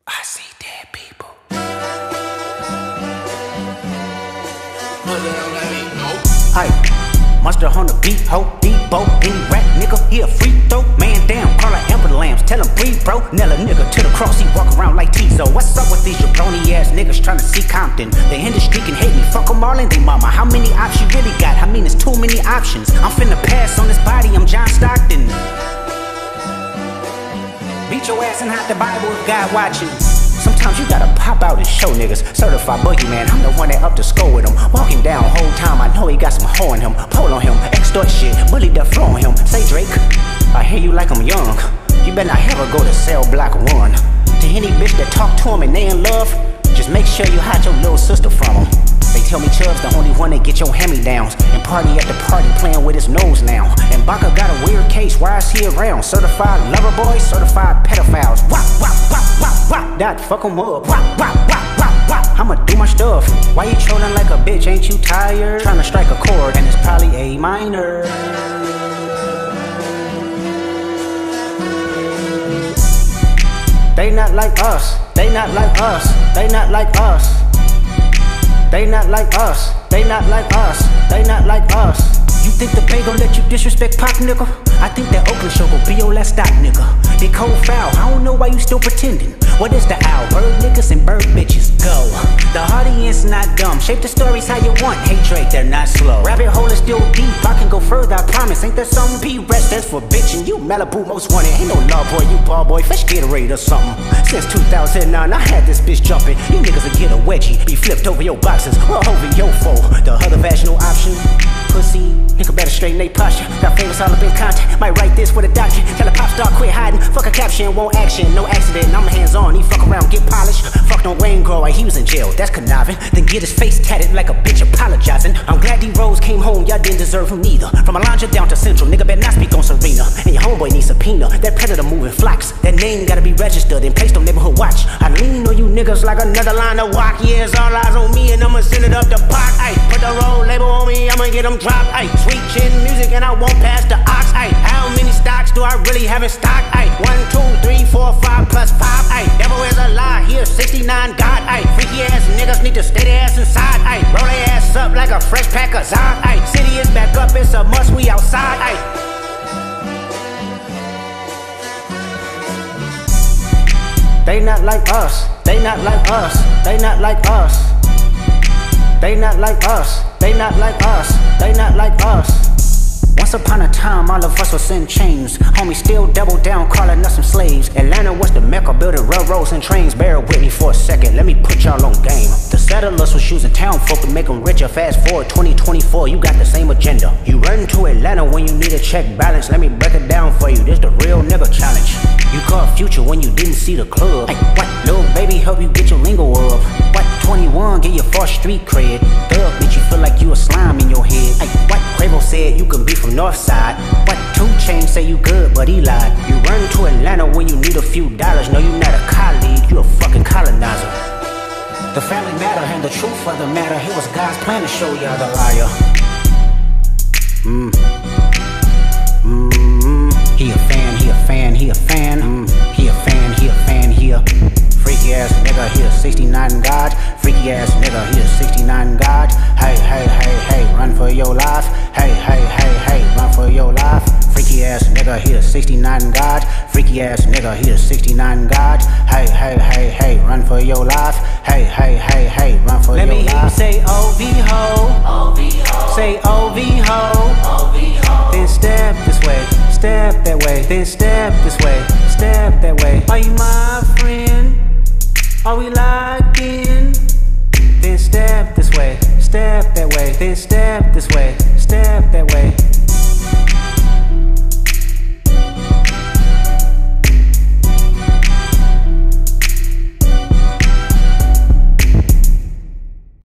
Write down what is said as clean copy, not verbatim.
I see dead people. Hey, monster on the beat, ho, Debo, any rap nigga, he a free throw. Man down, call her Amber Lambs, tell him breathe, bro. Nail a nigga to the cross, he walk around like Tizo. What's up with these jabroni ass niggas trying to see Compton? The industry can hate me, fuck them all and they mama. How many options you really got? I mean, it's too many options. I'm finna pass on this body, I'm John Stockton. Beat your ass and hide the Bible if God watching. Sometimes you gotta pop out and show niggas. Certified boogeyman, I'm the one that up to score with him. Walking down whole time, I know he got some hoe in him. Pole on him, extort shit, bully the flow on him. Say Drake, I hear you like I'm young. You better not ever go to cell block 1. To any bitch that talk to him and they in love, just make sure you hide your little sister from him. They tell me Chubb's the only one that get your hand-me-downs, and party at the party playing with his nose now. And Baka got a weird case, why is he around? Certified lover boys, certified pedophiles. Wop, wop, wop, wop, wop, that fuck em up. Wop, wop, wop, wop, wop, I'ma do my stuff. Why you trolling like a bitch, ain't you tired? Trying to strike a chord, and it's probably A minor. They not like us, they not like us, they not like us. They not like us, they not like us, they not like us. You think the Bay gon' let you disrespect Pop, nigga? I think that Oakland show gon' be your last stop, nigga. They cold foul, I don't know why you still pretending. What is the owl? Bird niggas and bird bitches, go. The audience not dumb, shape the stories how you want. Hey Drake, they're not slow. Rabbit hole is still deep, I can go further, I promise. Ain't that something? P-Rest stands for bitchin'. You Malibu most wanted, ain't no love boy, you ball boy. Fresh Gatorade or something. Since 2009, I had this bitch jumping. You niggas will get a wedgie, be flipped over your boxes, or over your foe. The other vaginal option, pussy, nigga better straighten they posture. Got famous all up in contact, might write this with a doctrine. Tell a pop star quit hiding, fuck a caption, won't action. No accident, I'm hands on, he fuck around, get polished. Fucked on Wayne Grower, he was in jail, that's conniving. Then get his face tatted like a bitch apologizing. I'm glad D-Rose came home, y'all didn't deserve him neither. From Alondra down to Central, nigga better not speak on Serena. And your homeboy needs subpoena, that predator moving flocks. That name gotta be registered and placed on neighborhood watch. I lean on you niggas like another line of walk. Yeah, it's all eyes on me and I'ma send it up the park. Ay, put the roll label on me, I'ma get them dropped. Ay, sweet chin music and I won't pass the ox. Ay, how many stocks do I really have in stock? Ay, 1, 2, 3, 4, 5 plus 5. Ay, devil is a lie, here 69 God. Ay, freaky ass niggas need to stay their ass inside. Ay, roll their ass up like a fresh pack of Zod. Ay, city is back up, it's a must, we outside. Ay. They not like us, they not like us, they not like us. They not like us, they not like us, they not like us. Once upon a time, all of us was in chains. Homie still double down, calling us some slaves. Atlanta was the mecca, building railroads and trains. Bear with me for a second, let me put y'all on game. The settlers was using town folk to make them richer. Fast forward 2024, you got the same agenda. You run to Atlanta when you need a check balance. Let me break it down for you, this the real nigga challenge. You called Future when you didn't see the club. Ay, what? Little baby help you get your lingo up. What? 21 get your first street cred. Thug bitch you feel like you a slime in your head. Ay, what? Quavo said you can be from Northside. What? 2 Chainz say you good but he lied. You run to Atlanta when you need a few dollars. No, you not a colleague, you a fucking colonizer. The family matter and the truth of the matter. It was God's plan to show y'all the liar. He a fan, he a fan, he a fan. He a fan, he a fan, he a freaky ass nigga, he a 69 God. Freaky ass nigga, he a 69 God. Hey, hey, hey, hey, run for your life. Hey, hey, hey, hey, run for your life. Freaky ass nigga, he a 69 God. Freaky ass nigga, he a 69 God. Hey, hey, hey, hey, run for your life. Hey, hey, hey, hey, run for your life. Let me hear you say O-V-Ho. Say O-V-Ho. Then step this way, step that way. Then step this way, step that way. Are you my friend? Are we locked in? Then step this way, step that way. Then step this way.